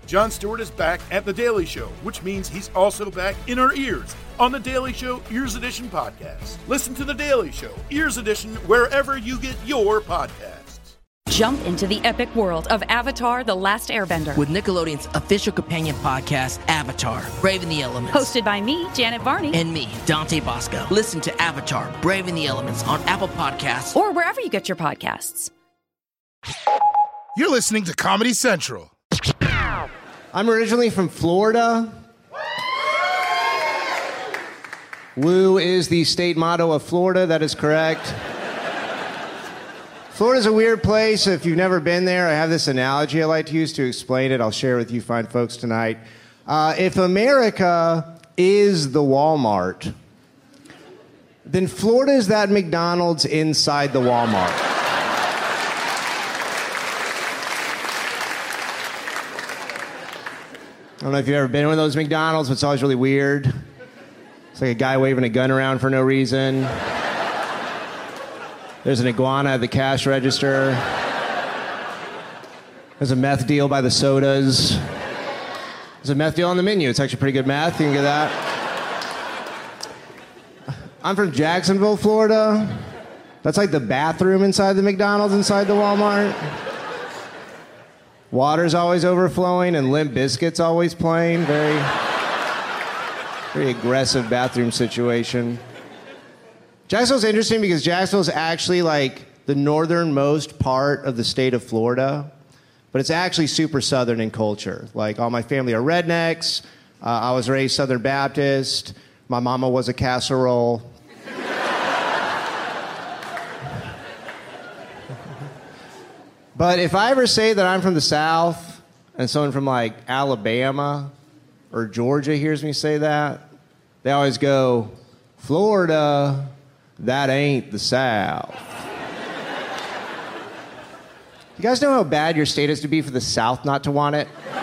Jon Stewart is back at The Daily Show, which means he's also back in our ears on The Daily Show Ears Edition podcast. Listen to The Daily Show Ears Edition wherever you get your podcasts. Jump into the epic world of Avatar: The Last Airbender. With Nickelodeon's official companion podcast, Avatar: Braving the Elements. Hosted by me, Janet Varney. And me, Dante Bosco. Listen to Avatar: Braving the Elements on Apple Podcasts. Or wherever you get your podcasts. You're listening to Comedy Central. I'm originally from Florida. Woo is the state motto of Florida. That is correct. Florida's a weird place. If you've never been there, I have this analogy I like to use to explain it. I'll share it with you fine folks tonight. If America is the Walmart, then Florida is that McDonald's inside the Walmart. I don't know if you've ever been to one of those McDonald's, but it's always really weird. It's like a guy waving a gun around for no reason. There's an iguana at the cash register. There's a meth deal by the sodas. There's a meth deal on the menu. It's actually pretty good meth. You can get that. I'm from Jacksonville, Florida. That's like the bathroom inside the McDonald's inside the Walmart. Water's always overflowing and Limp Bizkit's always playing. Very aggressive bathroom situation. Jacksonville's interesting because Jacksonville's actually like the northernmost part of the state of Florida, but it's actually super southern in culture. Like all my family are rednecks. I was raised Southern Baptist. My mama was a casserole. But if I ever say that I'm from the South and someone from like Alabama or Georgia hears me say that, they always go, Florida, that ain't the South. You guys know how bad your state has to be for the South not to want it?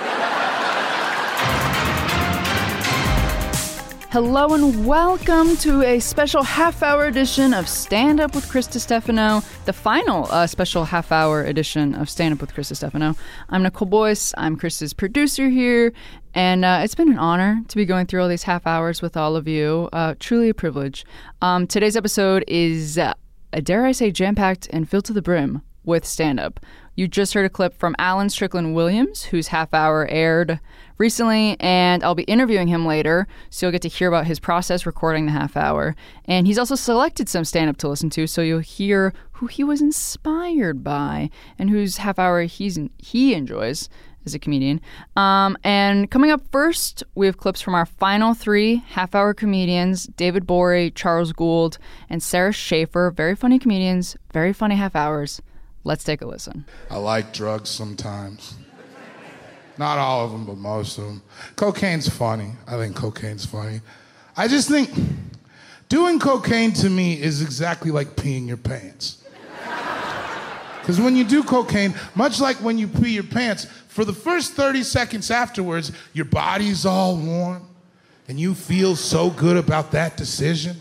Hello and welcome to a special half-hour edition of Stand Up with Chris Distefano, the final special half-hour edition of Stand Up with Chris Distefano. I'm Nicole Boyce. I'm Chris's producer here, and it's been an honor to be going through all these half hours with all of you. Truly a privilege. Today's episode is, dare I say, jam-packed and filled to the brim with stand-up. You just heard a clip from Alan Strickland Williams, whose half hour aired recently, and I'll be interviewing him later, so you'll get to hear about his process recording the half hour. And he's also selected some stand-up to listen to, so you'll hear who he was inspired by and whose half hour he enjoys as a comedian. And coming up first, we have clips from our final three half-hour comedians, David Bory, Charles Gould, and Sarah Schaefer. Very funny comedians, very funny half hours. Let's take a listen. I like drugs sometimes. Not all of them, but most of them. Cocaine's funny. I think cocaine's funny. I just think doing cocaine to me is exactly like peeing your pants. Because when you do cocaine, much like when you pee your pants, for the first 30 seconds afterwards, your body's all warm, and you feel so good about that decision.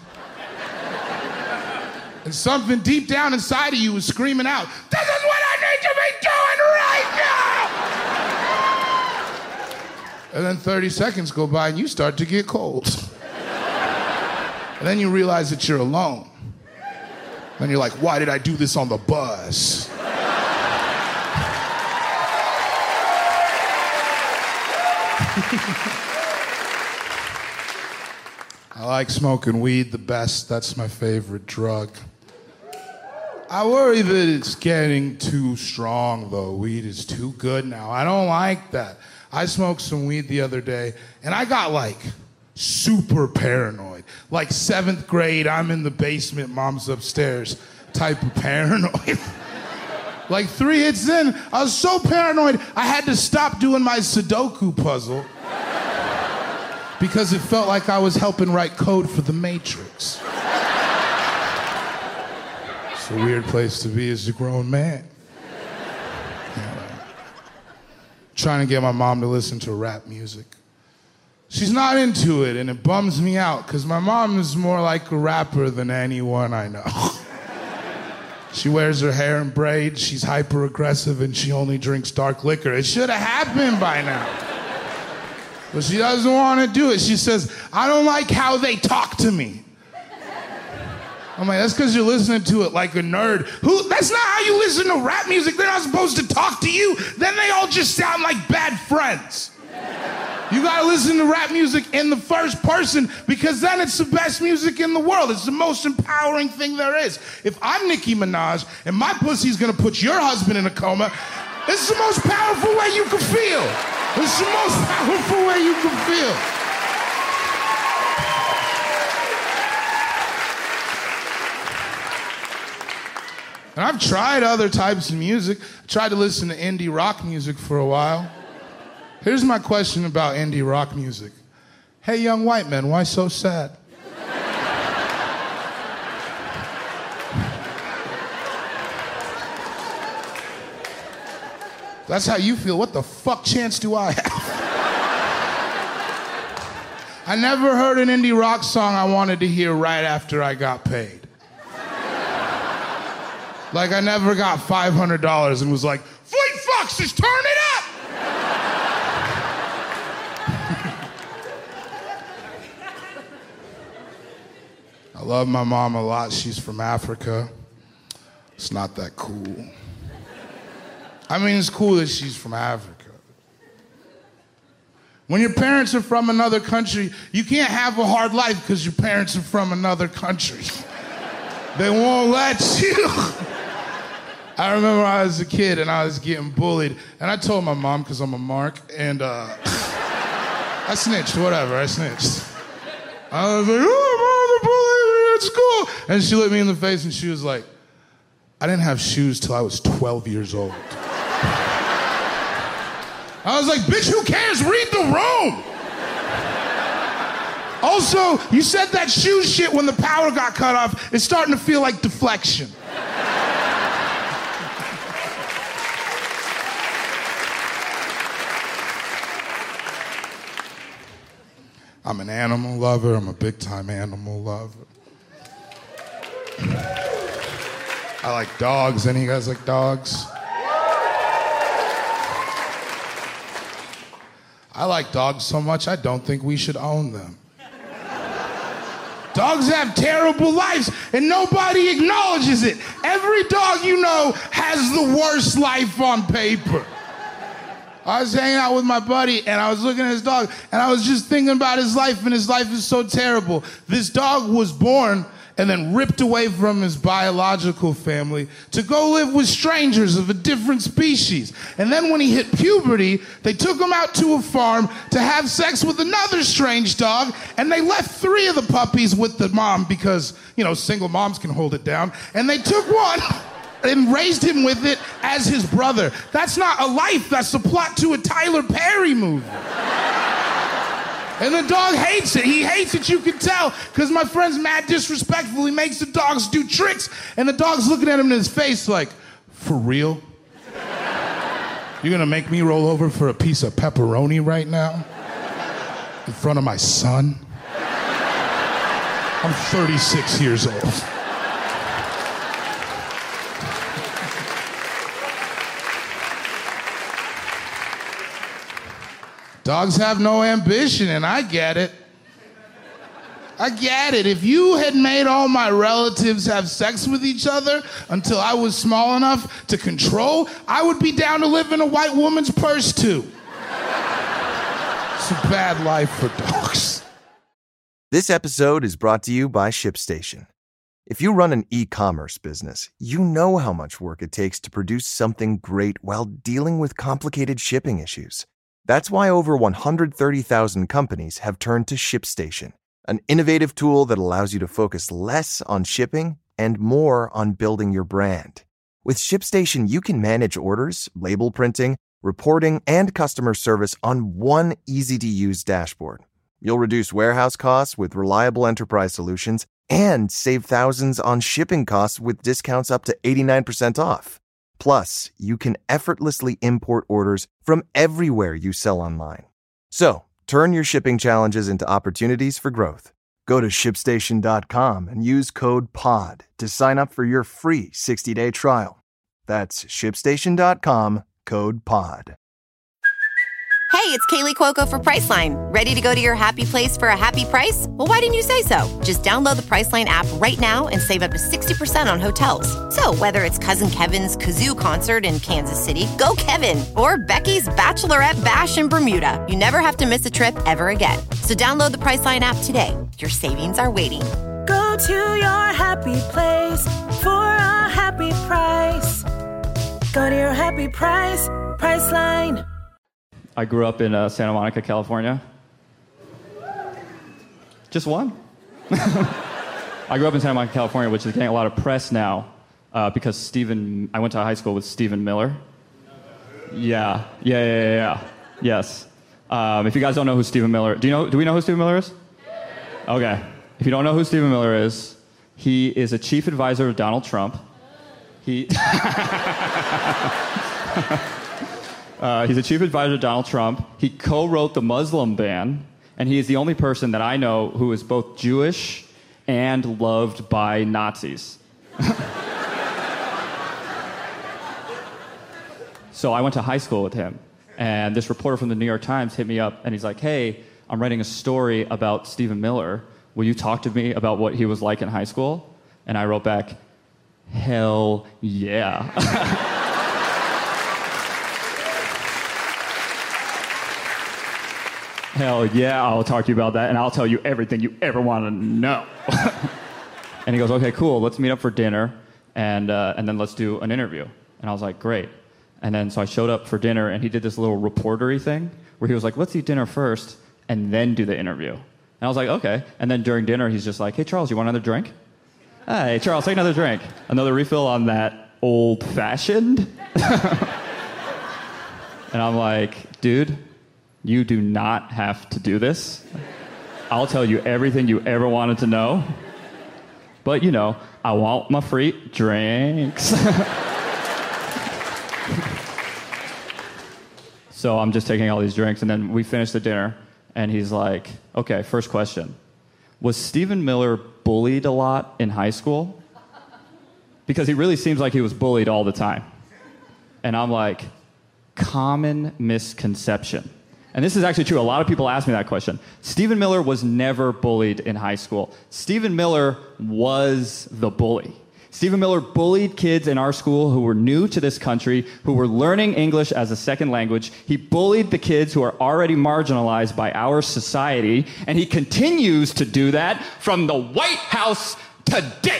And something deep down inside of you is screaming out, "This is what I need to be doing right now!" And then 30 seconds go by and you start to get cold. And then you realize that you're alone. And you're like, why did I do this on the bus? I like smoking weed the best. That's my favorite drug. I worry that it's getting too strong, though. Weed is too good now. I don't like that. I smoked some weed the other day, and I got, like, super paranoid. Like, 7th grade, I'm in the basement, mom's upstairs type of paranoid. Like, 3 hits in, I was so paranoid, I had to stop doing my Sudoku puzzle because it felt like I was helping write code for The Matrix. It's a weird place to be as a grown man. Trying to get my mom to listen to rap music. She's not into it, and it bums me out, because my mom is more like a rapper than anyone I know. She wears her hair in braids, she's hyper-aggressive, and she only drinks dark liquor. It should have happened by now. But she doesn't want to do it. She says, I don't like how they talk to me. I'm like, that's because you're listening to it like a nerd. That's not how you listen to rap music. They're not supposed to talk to you. Then they all just sound like bad friends. You gotta listen to rap music in the first person because then it's the best music in the world. It's the most empowering thing there is. If I'm Nicki Minaj and my pussy's gonna put your husband in a coma, it's the most powerful way you can feel. It's the most powerful way you can feel. And I've tried other types of music. I tried to listen to indie rock music for a while. Here's my question about indie rock music. Hey, young white men, why so sad? That's how you feel. What the fuck chance do I have? I never heard an indie rock song I wanted to hear right after I got paid. Like I never got $500 and was like, Fleet Foxes, turn it up! I love my mom a lot. She's from Africa. It's not that cool. I mean, it's cool that she's from Africa. When your parents are from another country, you can't have a hard life because your parents are from another country. They won't let you. I remember I was a kid and I was getting bullied, and I told my mom, because I'm a mark, and I snitched, whatever, I snitched. I was like, oh, Mom, they're bullying me at school. And she looked me in the face and she was like, I didn't have shoes till I was 12 years old. I was like, bitch, who cares? Read the room. Also, you said that shoe shit when the power got cut off. It's starting to feel like deflection. I'm an animal lover. I'm a big-time animal lover. I like dogs. Any of you guys like dogs? I like dogs so much, I don't think we should own them. Dogs have terrible lives, and nobody acknowledges it. Every dog you know has the worst life on paper. I was hanging out with my buddy, and I was looking at his dog, and I was just thinking about his life, and his life is so terrible. This dog was born and then ripped away from his biological family to go live with strangers of a different species. And then when he hit puberty, they took him out to a farm to have sex with another strange dog, and they left 3 of the puppies with the mom because, single moms can hold it down. And they took one and raised him with it as his brother. That's not a life, that's the plot to a Tyler Perry movie. And the dog hates it. He hates it, you can tell, because my friend's mad disrespectful. He makes the dogs do tricks, and the dog's looking at him in his face like, for real? You're gonna make me roll over for a piece of pepperoni right now? In front of my son? I'm 36 years old. Dogs have no ambition, and I get it. I get it. If you had made all my relatives have sex with each other until I was small enough to control, I would be down to live in a white woman's purse, too. It's a bad life for dogs. This episode is brought to you by ShipStation. If you run an e-commerce business, you know how much work it takes to produce something great while dealing with complicated shipping issues. That's why over 130,000 companies have turned to ShipStation, an innovative tool that allows you to focus less on shipping and more on building your brand. With ShipStation, you can manage orders, label printing, reporting, and customer service on one easy-to-use dashboard. You'll reduce warehouse costs with reliable enterprise solutions and save thousands on shipping costs with discounts up to 89% off. Plus, you can effortlessly import orders from everywhere you sell online. So, turn your shipping challenges into opportunities for growth. Go to ShipStation.com and use code POD to sign up for your free 60-day trial. That's ShipStation.com, code POD. Hey, it's Kaylee Cuoco for Priceline. Ready to go to your happy place for a happy price? Well, why didn't you say so? Just download the Priceline app right now and save up to 60% on hotels. So whether it's Cousin Kevin's Kazoo Concert in Kansas City, go Kevin, or Becky's Bachelorette Bash in Bermuda, you never have to miss a trip ever again. So download the Priceline app today. Your savings are waiting. Go to your happy place for a happy price. Go to your happy price, Priceline. I grew up in Santa Monica, California. Just one? I grew up in Santa Monica, California, which is getting a lot of press now because I went to high school with Stephen Miller. Yeah. Yes. If you guys don't know who Stephen Miller, do we know who Stephen Miller is? Okay. If you don't know who Stephen Miller is, he is a chief advisor of Donald Trump. He's a chief advisor to Donald Trump. He co-wrote the Muslim ban, and he is the only person that I know who is both Jewish and loved by Nazis. So I went to high school with him, and this reporter from the New York Times hit me up, and he's like, hey, I'm writing a story about Stephen Miller. Will you talk to me about what he was like in high school? And I wrote back, hell yeah. Hell yeah, I'll talk to you about that, and I'll tell you everything you ever want to know. And he goes, okay, cool, let's meet up for dinner, and then let's do an interview. And I was like, great. And then so I showed up for dinner, and he did this little reportery thing, where he was like, let's eat dinner first, and then do the interview. And I was like, okay. And then during dinner, he's just like, hey, Charles, you want another drink? Hey, Charles, take another drink. Another refill on that old-fashioned? And I'm like, dude, you do not have to do this. I'll tell you everything you ever wanted to know. But, I want my free drinks. So I'm just taking all these drinks, and then we finish the dinner, and he's like, okay, first question. Was Stephen Miller bullied a lot in high school? Because he really seems like he was bullied all the time. And I'm like, common misconception. And this is actually true. A lot of people ask me that question. Stephen Miller was never bullied in high school. Stephen Miller was the bully. Stephen Miller bullied kids in our school who were new to this country, who were learning English as a second language. He bullied the kids who are already marginalized by our society, and he continues to do that from the White House today.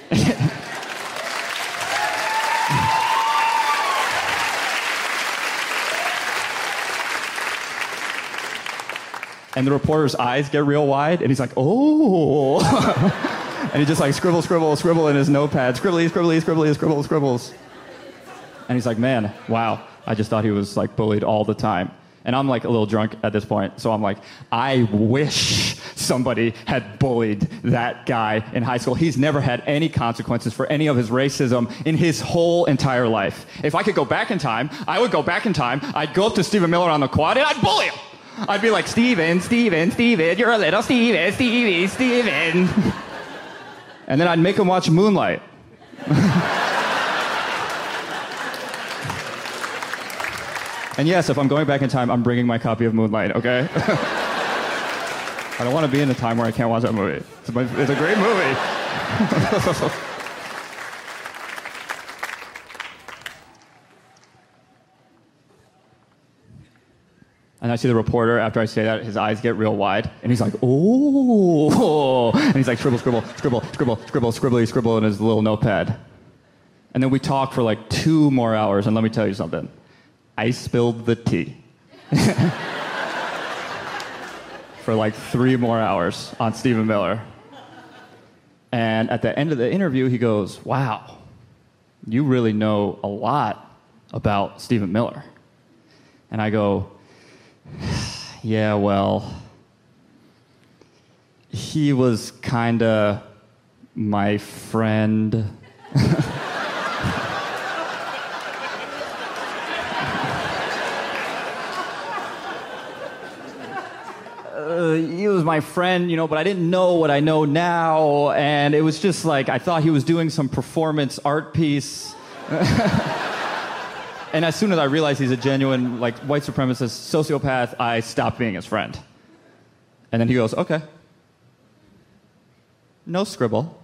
And the reporter's eyes get real wide, and he's like, oh. And he just like scribble in his notepad. Scribbles. And he's like, man, wow, I just thought he was like bullied all the time. And I'm like a little drunk at this point, so I'm like, I wish somebody had bullied that guy in high school. He's never had any consequences for any of his racism in his whole entire life. If I could go back in time, I would go back in time. I'd go up to Stephen Miller on the quad, and I'd bully him. I'd be like, Steven, you're a little Steven. And then I'd make him watch Moonlight. And yes, if I'm going back in time, I'm bringing my copy of Moonlight, okay? I don't want to be in a time where I can't watch that movie. It's a great movie. And I see the reporter, after I say that, his eyes get real wide, and he's like, oh. And he's like, scribble in his little notepad. And then we talk for like 2 more hours, and let me tell you something. I spilled the tea. For like 3 more hours on Stephen Miller. And at the end of the interview, he goes, wow, you really know a lot about Stephen Miller. And I go, yeah, well, he was kind of my friend. He was my friend, but I didn't know what I know now, and it was just like, I thought he was doing some performance art piece. And as soon as I realized he's a genuine, like, white supremacist sociopath, I stopped being his friend. And then he goes, okay. No scribble.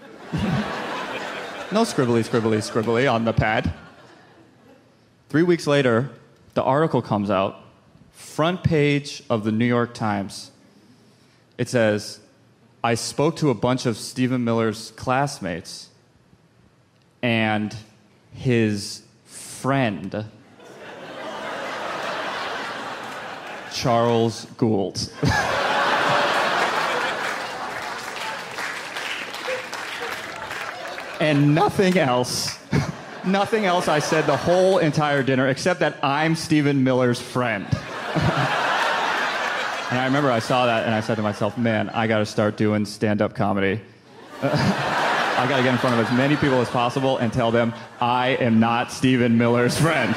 No scribbly on the pad. 3 weeks later, the article comes out, front page of the New York Times. It says, I spoke to a bunch of Stephen Miller's classmates and his friend, Charles Gould. And nothing else. Nothing else I said the whole entire dinner except that I'm Stephen Miller's friend. And I remember I saw that and I said to myself, man, I got to start doing stand-up comedy. I got to get in front of as many people as possible and tell them I am not Stephen Miller's friend.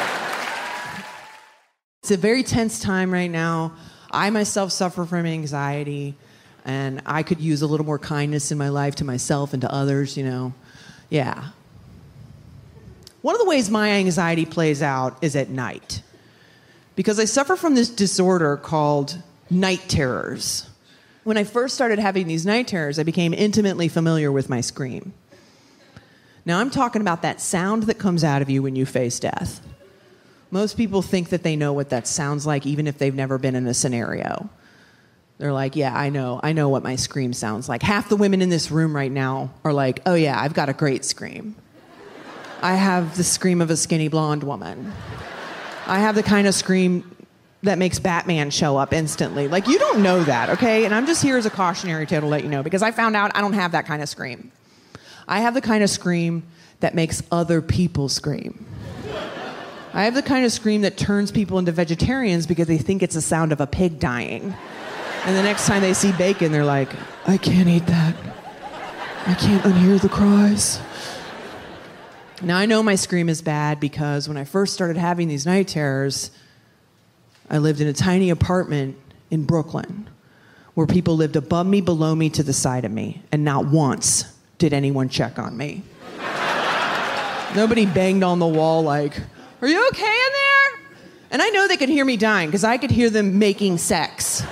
It's a very tense time right now. I myself suffer from anxiety, and I could use a little more kindness in my life to myself and to others, you know. Yeah. One of the ways my anxiety plays out is at night, because I suffer from this disorder called night terrors. When I first started having these night terrors, I became intimately familiar with my scream. Now, I'm talking about that sound that comes out of you when you face death. Most people think that they know what that sounds like, even if they've never been in a scenario. They're like, yeah, I know what my scream sounds like. Half the women in this room right now are like, oh yeah, I've got a great scream. I have the scream of a skinny blonde woman. I have the kind of scream that makes Batman show up instantly. Like, you don't know that, okay? And I'm just here as a cautionary tale to let you know, because I found out I don't have that kind of scream. I have the kind of scream that makes other people scream. I have the kind of scream that turns people into vegetarians because they think it's the sound of a pig dying. And the next time they see bacon, they're like, I can't eat that. I can't unhear the cries. Now, I know my scream is bad because when I first started having these night terrors, I lived in a tiny apartment in Brooklyn where people lived above me, below me, to the side of me, and not once did anyone check on me. Nobody banged on the wall like, are you okay in there? And I know they could hear me dying because I could hear them making sex.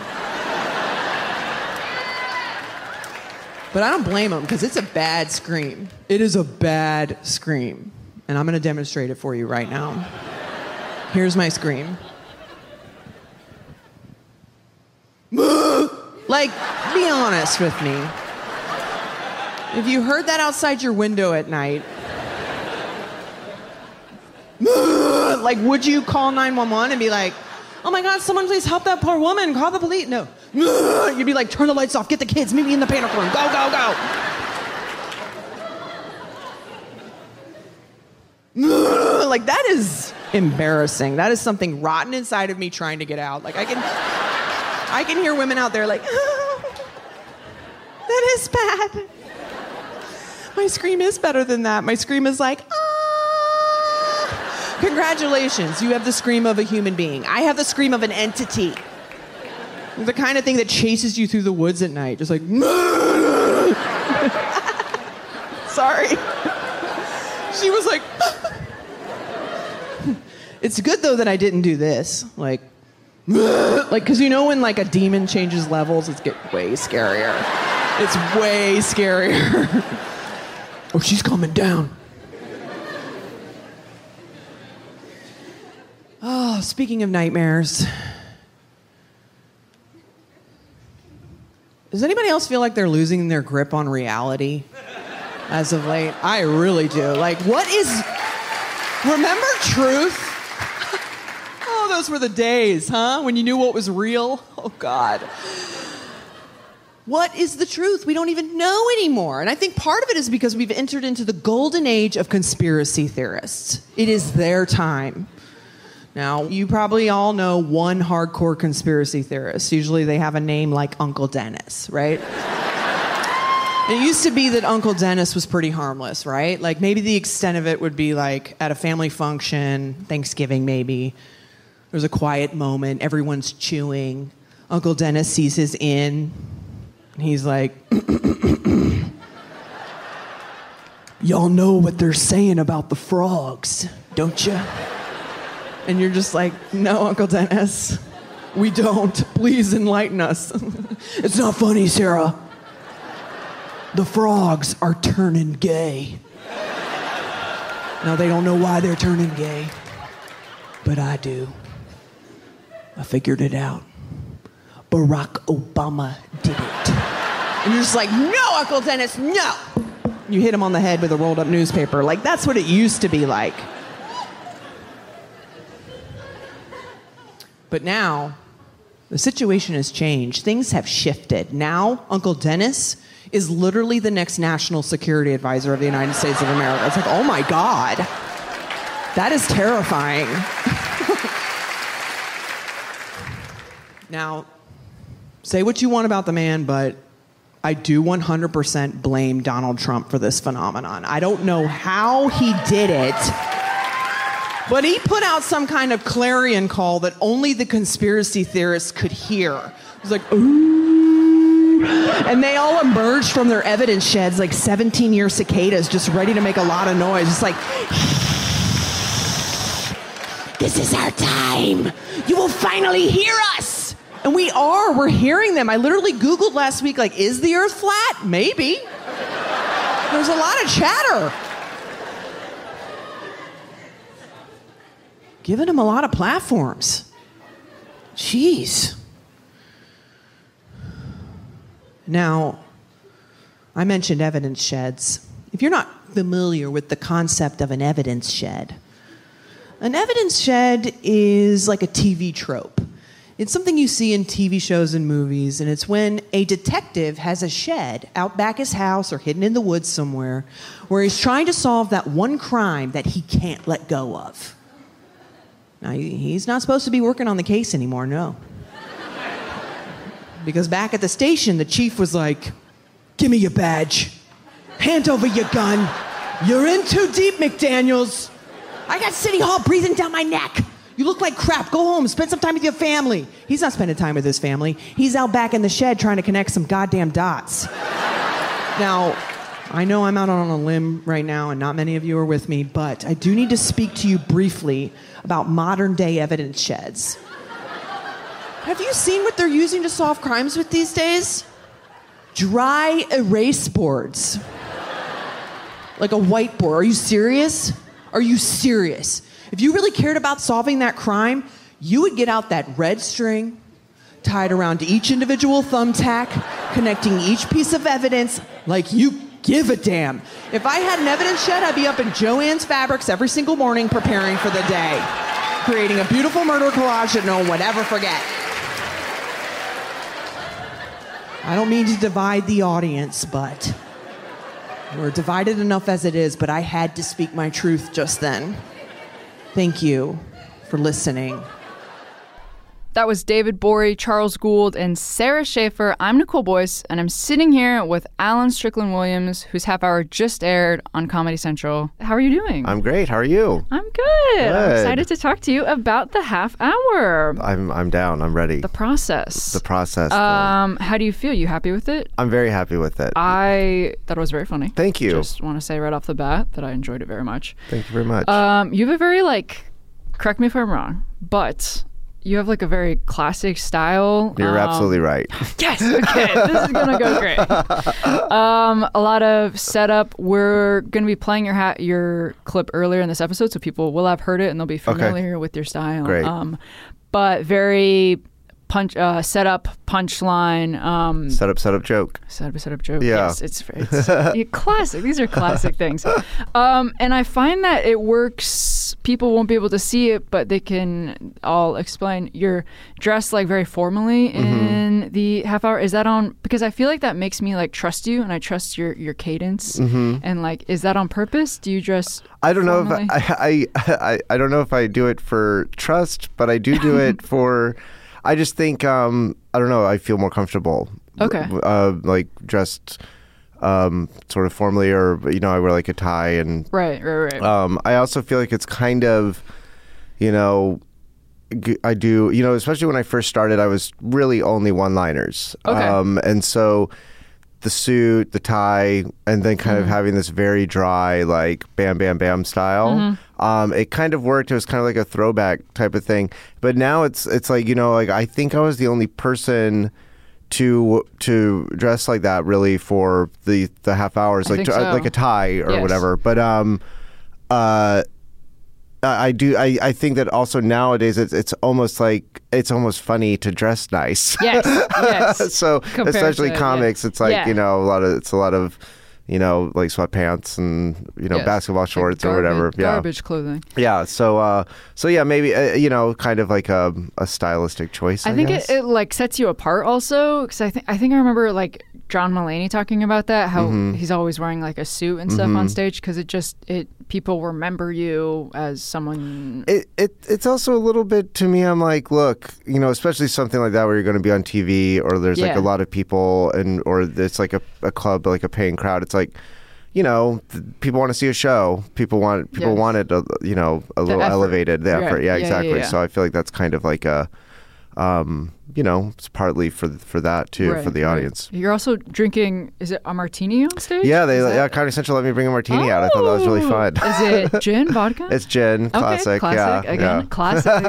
But I don't blame them because it's a bad scream. It is a bad scream. And I'm going to demonstrate it for you right now. Here's my scream. Like, be honest with me. If you heard that outside your window at night, like, would you call 911 and be like, oh my God, someone please help that poor woman, call the police? No. You'd be like, turn the lights off, get the kids, meet me in the panic room, go, go, go. Like, that is embarrassing. That is something rotten inside of me trying to get out. Like, I can hear women out there like, oh, that is bad. My scream is better than that. My scream is like, ah. Congratulations, you have the scream of a human being. I have the scream of an entity. The kind of thing that chases you through the woods at night, just like, sorry. She was like, it's good though that I didn't do this. Like, because you know when like a demon changes levels, it's get way scarier. It's way scarier. Oh, she's coming down. Oh, speaking of nightmares. Does anybody else feel like they're losing their grip on reality as of late? I really do. Like, what is... Remember Truth? Oh, those were the days, huh? When you knew what was real? Oh, God. What is the truth? We don't even know anymore. And I think part of it is because we've entered into the golden age of conspiracy theorists. It is their time. Now, you probably all know one hardcore conspiracy theorist. Usually they have a name like Uncle Dennis, right? It used to be that Uncle Dennis was pretty harmless, right? Like, maybe the extent of it would be like at a family function, Thanksgiving maybe, there's a quiet moment, everyone's chewing. Uncle Dennis sees his in. He's like, y'all know what they're saying about the frogs, don't you? And you're just like, no, Uncle Dennis, we don't. Please enlighten us. It's not funny, Sarah. The frogs are turning gay. Now, they don't know why they're turning gay, but I do. I figured it out. Barack Obama did it. And you're just like, no, Uncle Dennis, no. You hit him on the head with a rolled up newspaper. Like, that's what it used to be like. But now, the situation has changed. Things have shifted. Now, Uncle Dennis is literally the next national security advisor of the United States of America. It's like, oh my God, that is terrifying. Now, say what you want about the man, but I do 100% blame Donald Trump for this phenomenon. I don't know how he did it, but he put out some kind of clarion call that only the conspiracy theorists could hear. It was like, ooh. And they all emerged from their evidence sheds like 17-year cicadas just ready to make a lot of noise. It's like, this is our time. You will finally hear us. And we're hearing them. I literally Googled last week, like, is the earth flat? Maybe. There's a lot of chatter. Giving them a lot of platforms. Jeez. Now, I mentioned evidence sheds. If you're not familiar with the concept of an evidence shed is like a TV trope. It's something you see in TV shows and movies, and it's when a detective has a shed out back his house or hidden in the woods somewhere where he's trying to solve that one crime that he can't let go of. Now, he's not supposed to be working on the case anymore, no. Because back at the station, the chief was like, give me your badge. Hand over your gun. You're in too deep, McDaniels. I got City Hall breathing down my neck. You look like crap. Go home. Spend some time with your family. He's not spending time with his family. He's out back in the shed trying to connect some goddamn dots. Now, I know I'm out on a limb right now, and not many of you are with me, but I do need to speak to you briefly about modern-day evidence sheds. Have you seen what they're using to solve crimes with these days? Dry erase boards. Like a whiteboard. Are you serious? Are you serious? If you really cared about solving that crime, you would get out that red string, tied around each individual thumbtack, connecting each piece of evidence like you give a damn. If I had an evidence shed, I'd be up in Joann's Fabrics every single morning preparing for the day, creating a beautiful murder collage that no one would ever forget. I don't mean to divide the audience, but we're divided enough as it is, but I had to speak my truth just then. Thank you for listening. That was David Borey, Charles Gould, and Sarah Schaefer. I'm Nicole Boyce, and I'm sitting here with Alan Strickland Williams, whose half hour just aired on Comedy Central. How are you doing? I'm great. How are you? I'm good. I'm excited to talk to you about the half hour. I'm down. I'm ready. The process. How do you feel? You happy with it? I'm very happy with it. I thought it was very funny. Thank you. Just want to say right off the bat that I enjoyed it very much. Thank you very much. You have a very, correct me if I'm wrong, but you have a very classic style. You're absolutely right. Yes. Okay. This is going to go great. A lot of setup. We're going to be playing your clip earlier in this episode, so people will have heard it and they'll be familiar with your style. Great. But very setup, punchline. Setup, joke. Setup, joke. Yeah. Yes, it's classic. These are classic things. And I find that it works. People won't be able to see it, but they can all explain. You're dressed very formally in the half hour. Is that on? Because I feel like that makes me trust you, and I trust your cadence. And is that on purpose? Do you dress? I don't formally? know if I don't know if I do it for trust, but I do it for. I just think I don't know. I feel more comfortable. Okay. Dressed. Sort of formally, or I wear a tie and right. I also feel like it's kind of, I do, especially when I first started, I was really only one-liners. Okay. And so the suit, the tie, and then kind of having this very dry, bam, bam, bam style. It kind of worked. It was kind of like a throwback type of thing. But now it's like, like I think I was the only person to dress like that really for the half hours, like like a tie or whatever. But I think that also nowadays it's almost funny to dress nice. Yes. So especially comics, it's like a lot of like sweatpants and basketball shorts or whatever. Garbage clothing. Yeah. So yeah, maybe kind of like a stylistic choice. I think guess. it like sets you apart also, because I think I remember like John Mulaney talking about that, how he's always wearing like a suit and stuff on stage, because people remember you as someone. It's also a little bit, to me, I'm like, look, especially something like that where you're going to be on TV or there's like a lot of people or it's like a club, like a paying crowd. It's like, people want to see a show. People want it, a little elevated. The effort, yeah, exactly. Yeah. So I feel like that's kind of like a, it's partly for that too, for the audience. You're also drinking, is it a martini on stage? Yeah, Comedy Central let me bring a martini out. I thought that was really fun. Is it gin, vodka? It's gin, classic. Classic, again, classic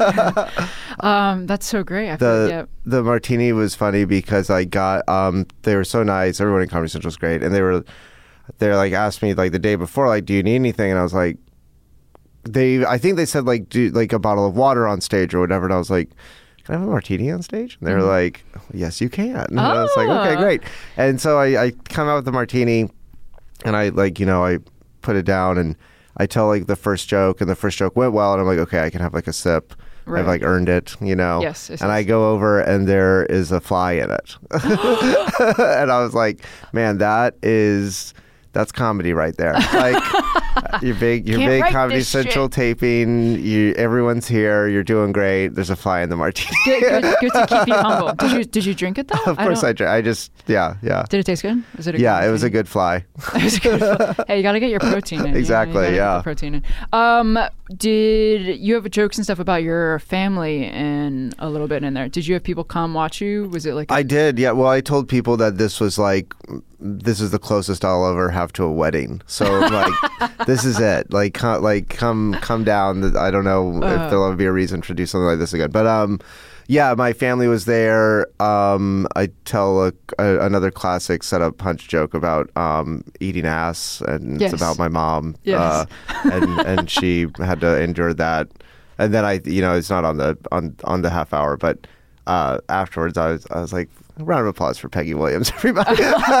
again. That's so great. The martini was funny because I got, they were so nice. Everyone in Comedy Central was great. And they like asked me like the day before, like, do you need anything? And I was like, I think they said like, do like a bottle of water on stage or whatever. And I was like, can I have a martini on stage? And they were like, yes, you can. And I was like, okay, great. And so I come out with the martini and I I put it down and I tell like the first joke, and the first joke went well. And I'm like, okay, I can have like a sip. Right. I've like earned it, Yes. And I go over and there is a fly in it. And I was like, man, that's comedy right there. Like your big Comedy Central taping. Everyone's here. You're doing great. There's a fly in the martini. Good to keep you humble. Did you drink it though? Of course I drank. I just yeah. Did it taste good? Was it? It was a good fly. It was a good fly. Hey, you got to get your protein in. Exactly. You get the protein in. Did you have jokes and stuff about your family and a little bit in there? Did you have people come watch you? Was it like? I did. Yeah. Well, I told people that this is the closest I'll ever have to a wedding. So like, this is it. Like, come down. I don't know if there'll ever be a reason to do something like this again. But yeah, my family was there. I tell another classic setup punch joke about eating ass, and it's about my mom. Yes. And she had to endure that. And then it's not on the half hour, but afterwards I was like, round of applause for Peggy Williams, everybody.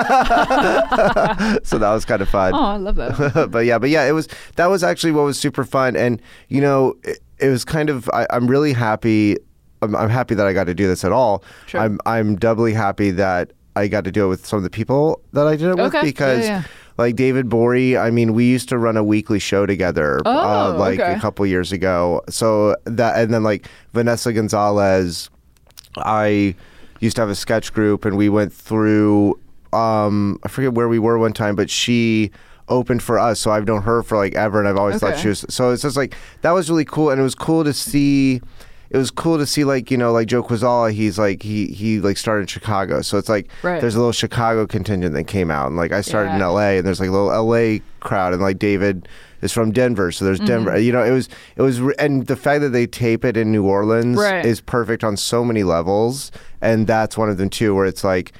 So that was kind of fun. Oh, I love that. but yeah, that was actually what was super fun. And, it was kind of, I'm really happy. I'm happy that I got to do this at all. Sure. I'm doubly happy that I got to do it with some of the people that I did it with, because like David Bory, I mean, we used to run a weekly show together a couple years ago. So that, and then like Vanessa Gonzalez, I used to have a sketch group, and we went through, I forget where we were one time, but she opened for us. So I've known her for like ever, and I've always thought she was, so it's just like, that was really cool. And it was cool to see, like, like Joe Quazala, he's like, he like started in Chicago. So it's like, there's a little Chicago contingent that came out. And like, I started in LA, and there's like a little LA crowd, and like David is from Denver. So there's Denver, it was, and the fact that they tape it in New Orleans is perfect on so many levels. And that's one of them too, where it's like,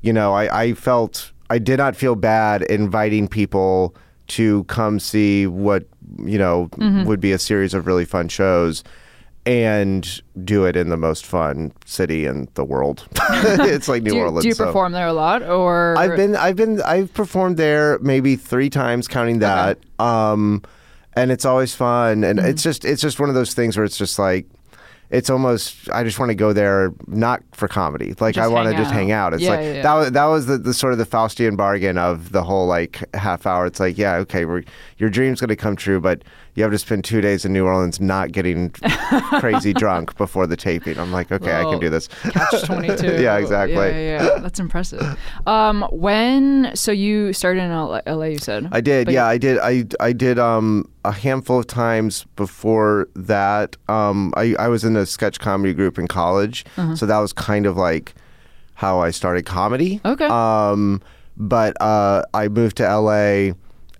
I did not feel bad inviting people to come see what, would be a series of really fun shows, and do it in the most fun city in the world. It's like New Orleans. Do you perform there a lot, or? I've performed there maybe 3 times, counting that. And it's always fun, and it's just one of those things where it's just like, it's almost, I just want to go there not for comedy. Like, I want to just hang out. It's that was the sort of the Faustian bargain of the whole like half hour. It's like, yeah, okay, your dream's going to come true, but you have to spend 2 days in New Orleans not getting crazy drunk before the taping. I'm like, okay, I can do this. Catch 22. Yeah, exactly. Yeah, that's impressive. So you started in LA, you said? I did. I did. I did a handful of times before that. I was in a sketch comedy group in college, so that was kind of like how I started comedy. Okay. But I moved to LA,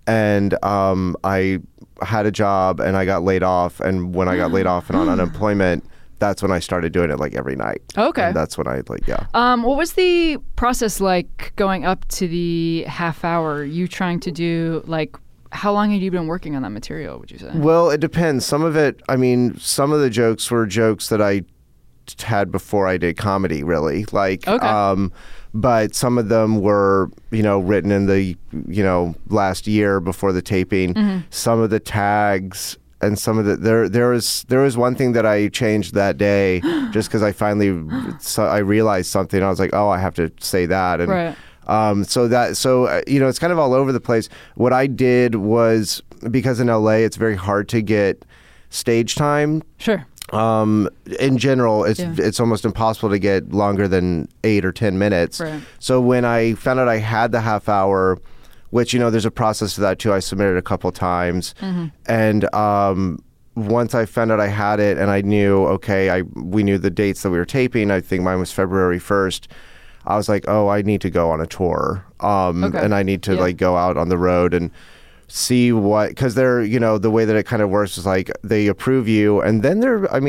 and I had a job and I got laid off, and when I got laid off and on unemployment, that's when I started doing it like every night. Okay. And that's when I yeah. What was the process like going up to the half hour? You trying to do like, how long had you been working on that material, would you say? Well, it depends. Some of it, I mean, some of the jokes were jokes that I had before I did comedy, really. Like, okay. But some of them were, written in the, last year before the taping. Mm-hmm. Some of the tags and some of the there was one thing that I changed that day just because I finally I realized something. I was like, oh, I have to say that, and right. So it's kind of all over the place. What I did was, because in LA it's very hard to get stage time. Sure. In general, it's almost impossible to get longer than 8 or 10 minutes. Right. So when I found out I had the half hour, which, there's a process to that too. I submitted a couple times. Mm-hmm. And once I found out I had it and I knew, we knew the dates that we were taping. I think mine was February 1st. I was like, oh, I need to go on a tour. And I need to go out on the road and see because they're, the way that it kind of works is like they approve you, and then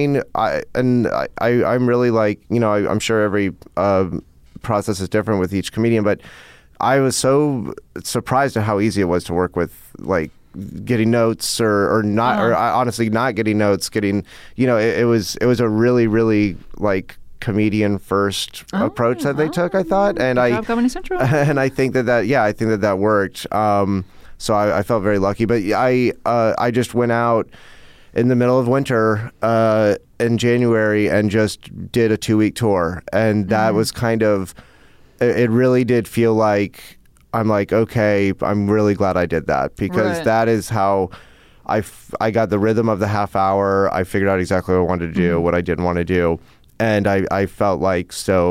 I'm really like, I'm sure every process is different with each comedian, but I was so surprised at how easy it was to work with, like, getting notes or not, or honestly not getting notes, getting, it was a really, really like comedian first approach that they took, I thought. And Comedy Central. And I think that worked. So I felt very lucky, but I just went out in the middle of winter in January and just did a 2-week tour, and that was kind of. It really did feel like I'm like, okay, I'm really glad I did that, because that is how I got the rhythm of the half hour. I figured out exactly what I wanted to do, what I didn't want to do, and I felt like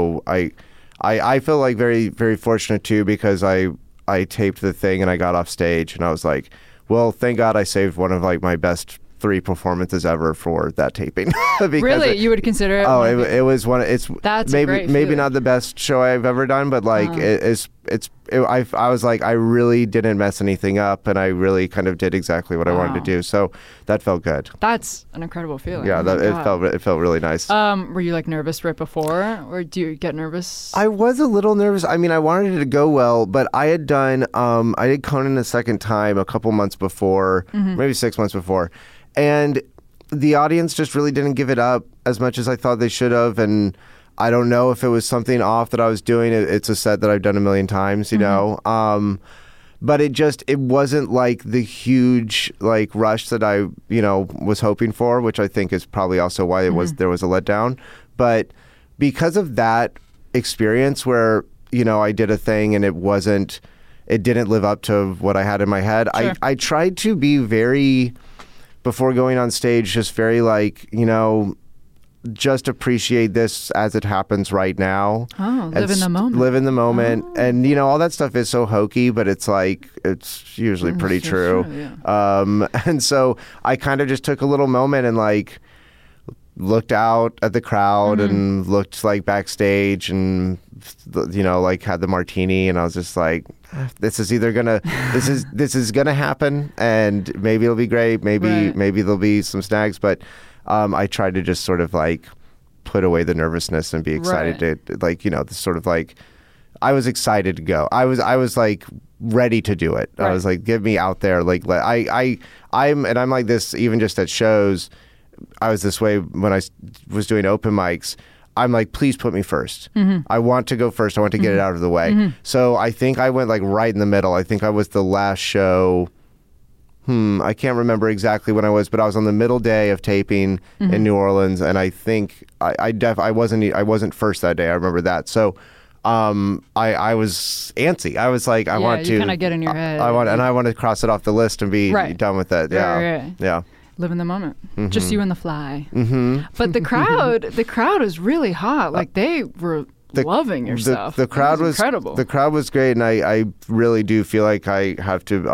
I feel like very, very fortunate too, because I taped the thing and I got off stage and I was like, well, thank God I saved one of like my best 3 performances ever for that taping. Really? You would consider it? Oh, it was one. It's That's maybe not the best show I've ever done, but like I was like, I really didn't mess anything up, and I really kind of did exactly what I wanted to do. So that felt good. That's an incredible feeling. Yeah, it felt really nice. Were you like nervous right before, or do you get nervous? I was a little nervous. I mean, I wanted it to go well, but I had done I did Conan a second time a couple months before, maybe 6 months before. And the audience just really didn't give it up as much as I thought they should have. And I don't know if it was something off that I was doing. It's a set that I've done a million times, you know. But it wasn't like the huge like rush that I, was hoping for, which I think is probably also why there was a letdown. But because of that experience where, I did a thing and it didn't live up to what I had in my head, sure. I tried to be very... before going on stage, just very like, just appreciate this as it happens right now. Oh, live in the moment. Live in the moment. Oh. And, all that stuff is so hokey, but it's like, it's usually pretty true. Yeah. And so I kind of just took a little moment and like looked out at the crowd and looked like backstage and, like had the martini, and I was just like, this is gonna happen, and maybe it'll be great. Maybe there'll be some snags, but I tried to just sort of like put away the nervousness and be excited to like, this sort of like, I was excited to go. I was like ready to do it. Right. I was like, get me out there. Like I'm like this even just at shows. I was this way when I was doing open mics. I'm like, please put me first. I want to go first. I want to get it out of the way. So I think I went like right in the middle. I think I was the last show. I can't remember exactly when I was, but I was on the middle day of taping in New Orleans, and I think I wasn't first that day. I remember that. So I was antsy. I was like, I want to kind of get in your head. I want to cross it off the list and be done with it. Yeah, yeah. Live in the moment. Just you and the fly. But the crowd was really hot. Like they were loving your stuff. The crowd was incredible. The crowd was great, and I really do feel like I have to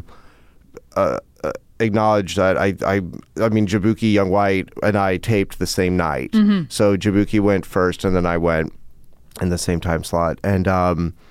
acknowledge that I mean Jabuki Young White and I taped the same night. So Jabuki went first, and then I went in the same time slot, and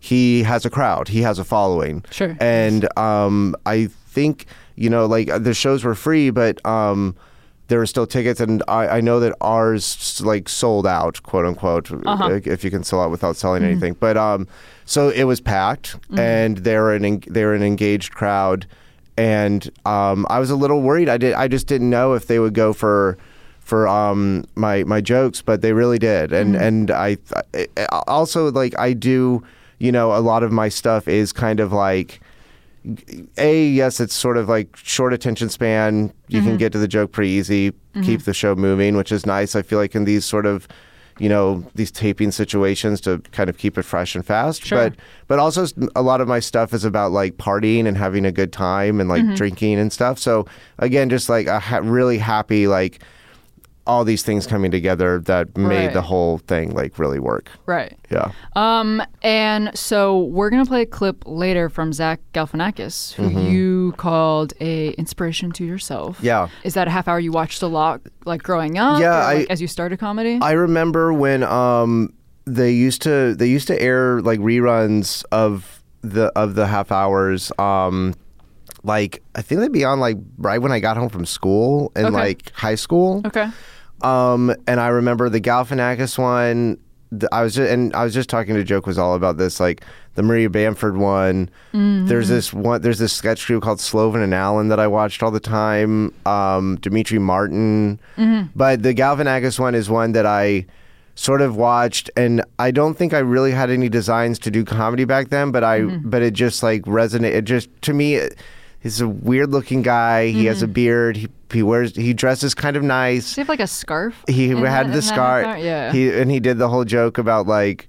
he has a crowd, he has a following. Sure. And I think, you know, like the shows were free, but there were still tickets, and I know that ours like sold out, quote unquote, if you can sell out without selling anything. But so it was packed, and they were an engaged crowd, and I was a little worried. I just didn't know if they would go for my jokes, but they really did. And I also, like, I do, you know, a lot of my stuff is kind of like, yes, it's sort of like short attention span. You can get to the joke pretty easy, keep the show moving, which is nice. I feel like in these sort of, you know, these taping situations to kind of keep it fresh and fast. Sure. But also a lot of my stuff is about like partying and having a good time and like drinking and stuff. So again, just like really happy, like all these things coming together that made the whole thing like really work. Right. Yeah. And so we're going to play a clip later from Zach Galifianakis, who you called a inspiration to yourself. Yeah. Is that a half hour you watched a lot, like growing up? Yeah. Or, like, as you started comedy? I remember when they used to air like reruns of the half hours. Like I think they'd be on like right when I got home from school in like high school. Okay. And I remember the Galifianakis one. I was just talking to Joe Quazal about this, like the Maria Bamford one. There's this sketch group called Sloven and Allen that I watched all the time. Dimitri Martin, but the Galifianakis one is one that I sort of watched, and I don't think I really had any designs to do comedy back then, but but it just like resonated. It just, to me, he's a weird looking guy. He has a beard. He dresses kind of nice. Does he have like a scarf? He had the scarf. Yeah. He did the whole joke about like,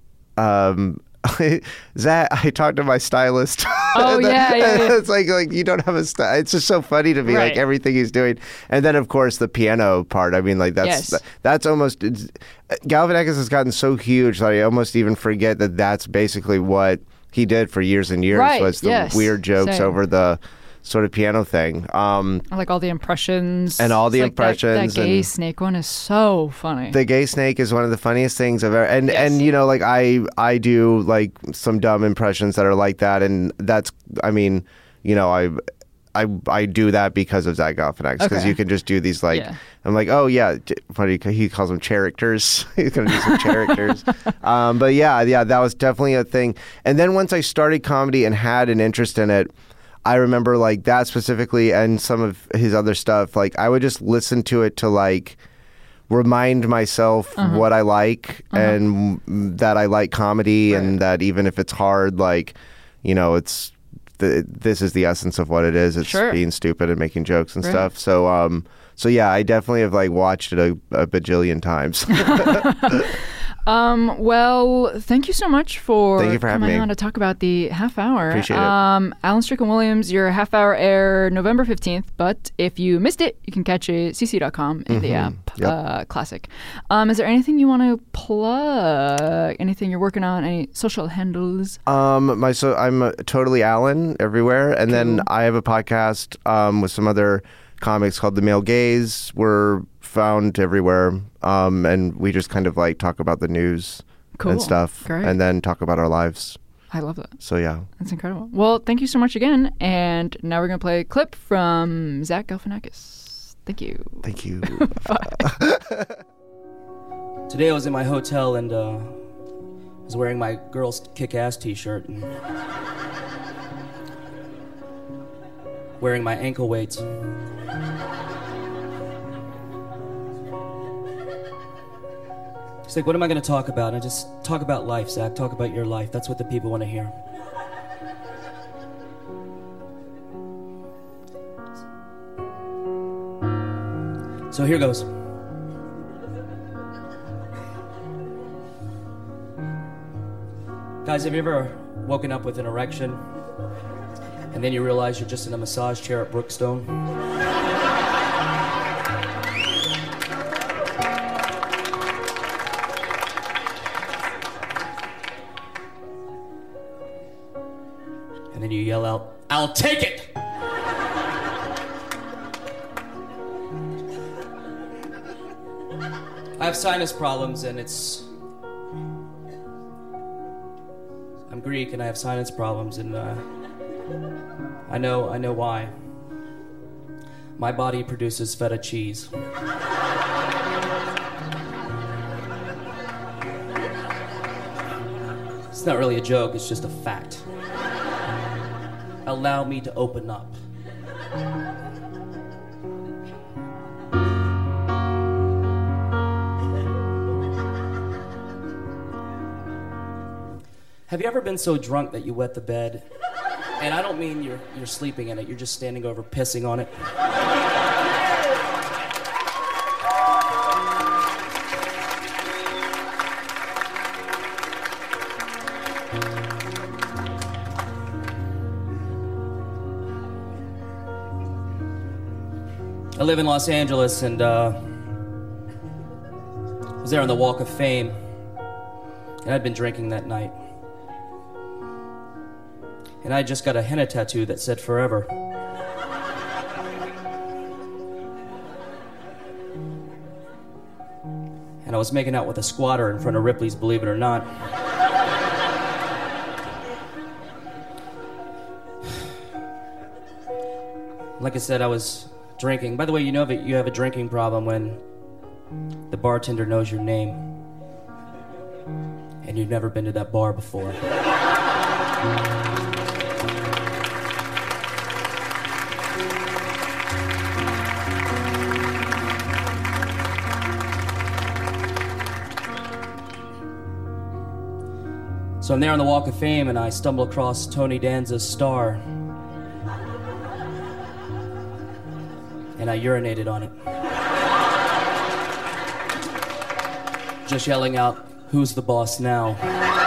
Zach, I talked to my stylist. Oh, yeah. It's like you don't have a style. It's just so funny to me, like everything he's doing. And then, of course, the piano part. I mean, like that's almost, Galifianakis has gotten so huge that I almost even forget that that's basically what he did for years and years, was the weird jokes over the sort of piano thing. Like all the impressions. And all the impressions. That gay snake one is so funny. The gay snake is one of the funniest things I've ever... And you know, like, I do, like, some dumb impressions that are like that, and that's... I mean, you know, I do that because of Zach Galifianakis, because you can just do these, like... I'm like, oh, yeah, he calls them characters. He's going to do some characters. But yeah, that was definitely a thing. And then once I started comedy and had an interest in it, I remember like that specifically, and some of his other stuff, like I would just listen to it to like remind myself what I like and that I like comedy, and that even if it's hard, like, you know, it's this is the essence of what it is. It's being stupid and making jokes and stuff. So yeah, I definitely have like watched it a bajillion times. Well, thank you so much for coming on to talk about the half hour. Appreciate it. Alan Strickland Williams, your half hour air November 15th, but if you missed it, you can catch it cc.com in the app. Classic. Is there anything you want to plug? Anything you're working on? Any social handles? I'm totally Alan everywhere, and then I have a podcast with some other comics called The Male Gaze. We're found everywhere, and we just kind of like talk about the news and stuff. Great. And then talk about our lives. I love that. So yeah, that's incredible. Well, thank you so much again, and now we're gonna play a clip from Zach Galifianakis. Thank you. Thank you. Today I was in my hotel and I was wearing my girl's kick-ass t-shirt and wearing my ankle weights. It's like, what am I going to talk about? I just talk about life, Zach. Talk about your life. That's what the people want to hear. So here goes. Guys, have you ever woken up with an erection and then you realize you're just in a massage chair at Brookstone? And then you yell out, "I'll take it!" I have sinus problems and I'm Greek and I have sinus problems, and I know why. My body produces feta cheese. It's not really a joke, it's just a fact. Allow me to open up. Have you ever been so drunk that you wet the bed? And I don't mean you're sleeping in it, you're just standing over pissing on it. I live in Los Angeles, and I was there on the Walk of Fame, and I'd been drinking that night. And I just got a henna tattoo that said forever. And I was making out with a squatter in front of Ripley's Believe It or Not. Like I said, I was drinking. By the way, you know that you have a drinking problem when the bartender knows your name and you've never been to that bar before. So I'm there on the Walk of Fame and I stumble across Tony Danza's star. And I urinated on it. Just yelling out, "Who's the boss now?"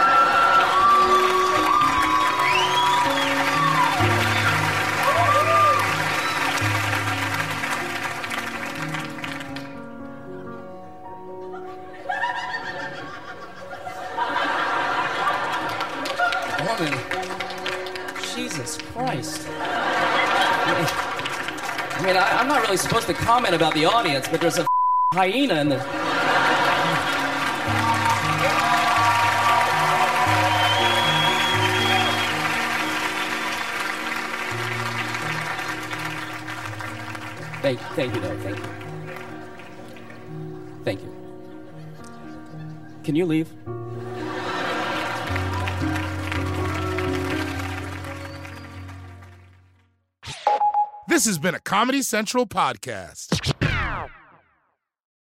Woman, Jesus Christ. I mean, I'm not really supposed to comment about the audience, but there's a hyena in the... Thank you, though. Thank you. Thank you. Can you leave? This has been a Comedy Central podcast.